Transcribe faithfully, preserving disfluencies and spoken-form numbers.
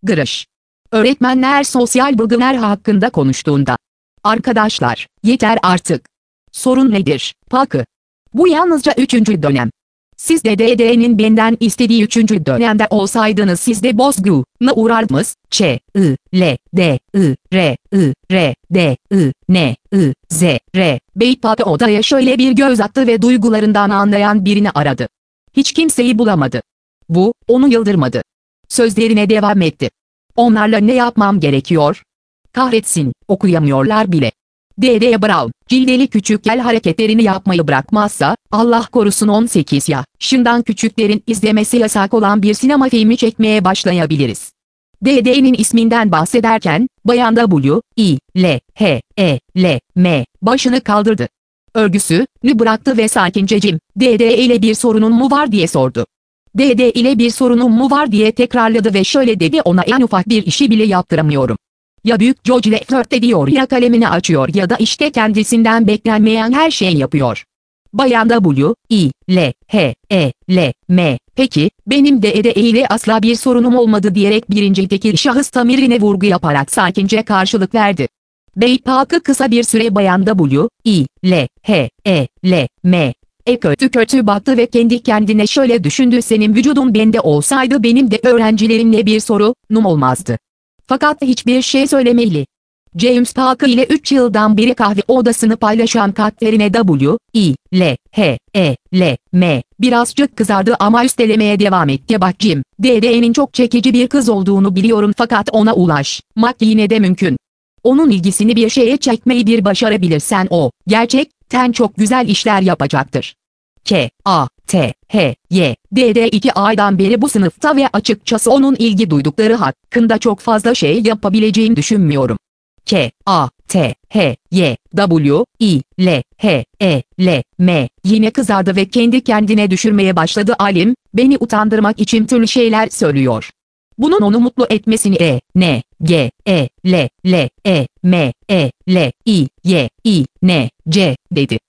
Gırış. Öğretmenler sosyal bugünler hakkında konuştuğunda. Arkadaşlar, yeter artık. Sorun nedir, Pakı? Bu yalnızca üçüncü dönem. Siz de D D'nin benden istediği üçüncü dönemde olsaydınız siz de bozguna uğrardınız. Ç, I, L, D, I, R, I, R, D, I, N, I, Z, R. Beypate odaya şöyle bir göz attı ve duygularından anlayan birini aradı. Hiç kimseyi bulamadı. Bu, onu yıldırmadı. Sözlerine devam etti. Onlarla ne yapmam gerekiyor? Kahretsin, okuyamıyorlar bile. D D Brown, cildeli küçük el hareketlerini yapmayı bırakmazsa, Allah korusun on sekiz yaşından küçüklerin izlemesi yasak olan bir sinema filmi çekmeye başlayabiliriz. D D'nin isminden bahsederken, Bayan W, I, L, H, E, L, M, başını kaldırdı. Örgüsünü bıraktı ve sakince Jim, D D ile bir sorunun mu var diye sordu. D D ile bir sorunum mu var diye tekrarladı ve şöyle dedi, ona en ufak bir işi bile yaptıramıyorum. Ya büyük George ile flört ediyor ya kalemini açıyor ya da işte kendisinden beklenmeyen her şeyi yapıyor. Bayan W, I, L, H, E, L, M, peki, benim de D D ile asla bir sorunum olmadı diyerek birincildeki şahıs tamirine vurgu yaparak sakince karşılık verdi. Bey Park'ı kısa bir süre Bayan W, I, L, H, E, L, M, E kötü kötü baktı ve kendi kendine şöyle düşündü, senin vücudun bende olsaydı benim de öğrencilerimle bir sorunum olmazdı. Fakat hiçbir şey söylemeli. James Parker ile üç yıldan beri kahve odasını paylaşan Katerina W, I, L, H, E, L, M, birazcık kızardı ama üstelemeye devam etti. Bak Jim, D D'nin çok çekici bir kız olduğunu biliyorum fakat ona ulaşmak yine de mümkün. Onun ilgisini bir şeye çekmeyi bir başarabilirsen o, gerçekten çok güzel işler yapacaktır. K, A, T, H, Y, D D iki aydan beri bu sınıfta ve açıkçası onun ilgi duydukları hakkında çok fazla şey yapabileceğimi düşünmüyorum. K, A, T, H, Y, W, I, L, H, E, L, M, yine kızardı ve kendi kendine düşürmeye başladı. Alim, beni utandırmak için türlü şeyler söylüyor. Bunun onu mutlu etmesini E, N, G, E, L, L, E, M, E, L, I, Y, I, N, C, dedi.